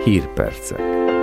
Hírpercek.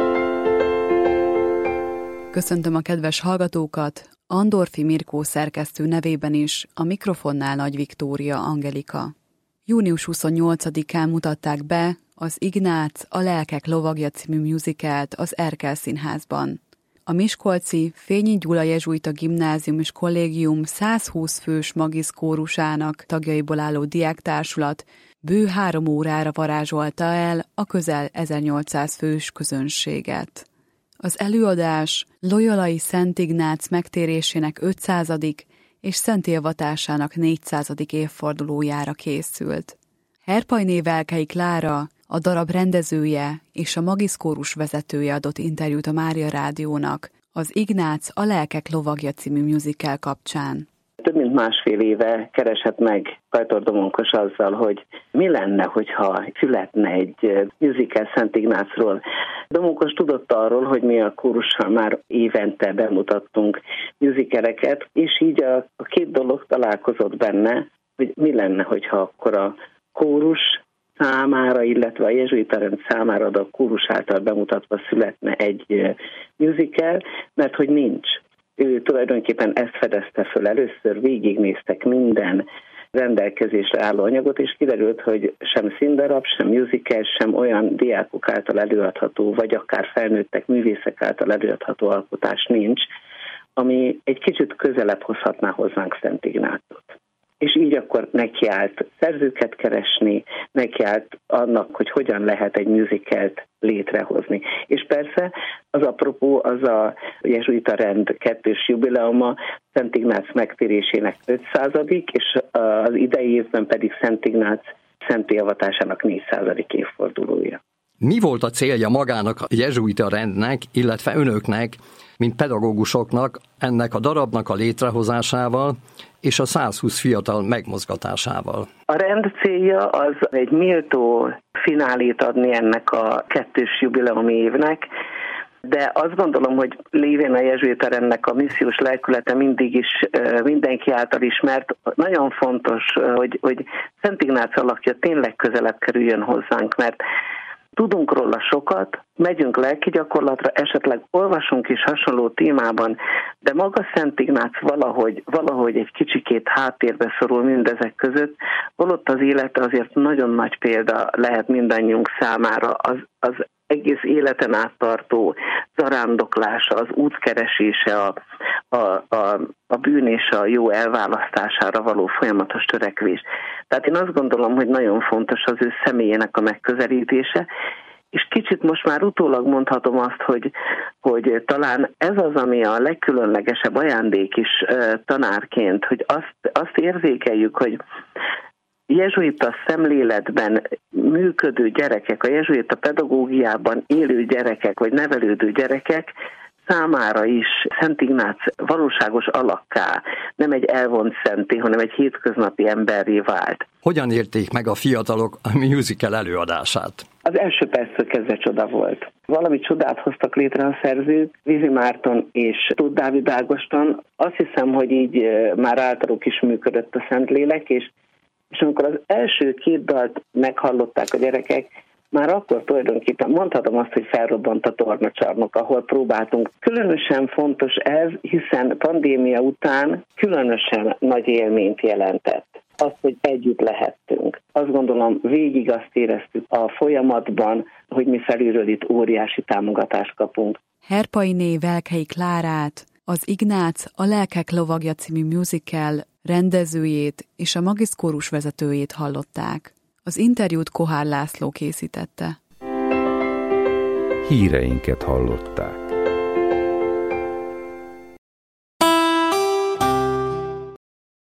Köszöntöm a kedves hallgatókat, Andorfi Mirkó szerkesztő nevében is, a mikrofonnál Nagy Viktória Angelika. Június 28-án mutatták be az Ignác, a lelkek lovagja című musicalt az Erkel Színházban. A miskolci Fényi Gyula jezsuita gimnázium és kollégium 120 fős magiszkórusának tagjaiból álló diáktársulat bő 3 órára varázsolta el a közel 1800 fős közönséget. Az előadás Loyolai Szent Ignác megtérésének 500. és szentélvatásának 400. évfordulójára készült. Herpajné Velkei Klára, a darab rendezője és a magiszkórus vezetője adott interjút a Mária Rádiónak az Ignác, a lelkek lovagja című musical kapcsán. Több mint másfél éve keresett meg Kajtor Domonkos azzal, hogy mi lenne, hogyha születne egy musical Szent Ignácról. Domonkos tudott arról, hogy mi a kórussal már évente bemutattunk musicaleket, és így a két dolog találkozott benne, hogy mi lenne, hogyha akkor a kórus számára, illetve a jezsuita rend számára a kórus által bemutatva születne egy musical, mert hogy nincs. Ő tulajdonképpen ezt fedezte föl. Először végignéztek minden rendelkezésre álló anyagot, és kiderült, hogy sem színdarab, sem musical, sem olyan diákok által előadható, vagy akár felnőttek művészek által előadható alkotás nincs, ami egy kicsit közelebb hozhatná hozzánk Szent Ignácot. És így akkor nekiállt szerzőket keresni, nekiállt annak, hogy hogyan lehet egy musicalt létrehozni. És persze az apropó az a jezsuita rend 2. jubileuma, Szent Ignác megtérésének 500. és az idei évben pedig Szent Ignác szentélvatásának 400. évfordulója. Mi volt a célja magának a jezsuita rendnek, illetve önöknek, mint pedagógusoknak ennek a darabnak a létrehozásával és a 120 fiatal megmozgatásával? A rend célja az egy méltó finálét adni ennek a 2. jubileumi évnek, de azt gondolom, hogy lévén a jezsuita rendnek a missziós lelkülete mindig is mindenki által ismert. Nagyon fontos, hogy Szent Ignác alakja tényleg közelebb kerüljön hozzánk, mert tudunk róla sokat, megyünk lelki gyakorlatra, esetleg olvasunk is hasonló témában, de maga Szent Ignác valahogy egy kicsikét háttérbe szorul mindezek között, holott az élete azért nagyon nagy példa lehet mindannyiunk számára, az egész életen áttartó zarándoklása, az útkeresése, a bűn és a jó elválasztására való folyamatos törekvés. Tehát én azt gondolom, hogy nagyon fontos az ő személyének a megközelítése, és kicsit most már utólag mondhatom azt, hogy talán ez az, ami a legkülönlegesebb ajándék is tanárként, hogy azt érzékeljük, hogy jezsuita szemléletben működő gyerekek, a jezsuita pedagógiában élő gyerekek, vagy nevelődő gyerekek számára is Szent Ignác valóságos alakká, nem egy elvont szenté, hanem egy hétköznapi emberré vált. Hogyan érték meg a fiatalok a musical előadását? Az első perctől kezdve csoda volt. Valami csodát hoztak létre a szerzők, Vizi Márton és Tóth Dávid Ágoston. Azt hiszem, hogy így már általuk is működött a Szentlélek, és amikor az első 2 dalt meghallották a gyerekek, már akkor tulajdonképpen mondhatom azt, hogy felrobbant a tornacsarnok, ahol próbáltunk. Különösen fontos ez, hiszen pandémia után különösen nagy élményt jelentett. Az, hogy együtt lehettünk. Azt gondolom, végig azt éreztük a folyamatban, hogy mi felülről itt óriási támogatást kapunk. Herpajné Velkei Klárát, az Ignác, a lelkek lovagja című musical rendezőjét és a magiszkórus vezetőjét hallották. Az interjút Kohár László készítette. Híreinket hallották.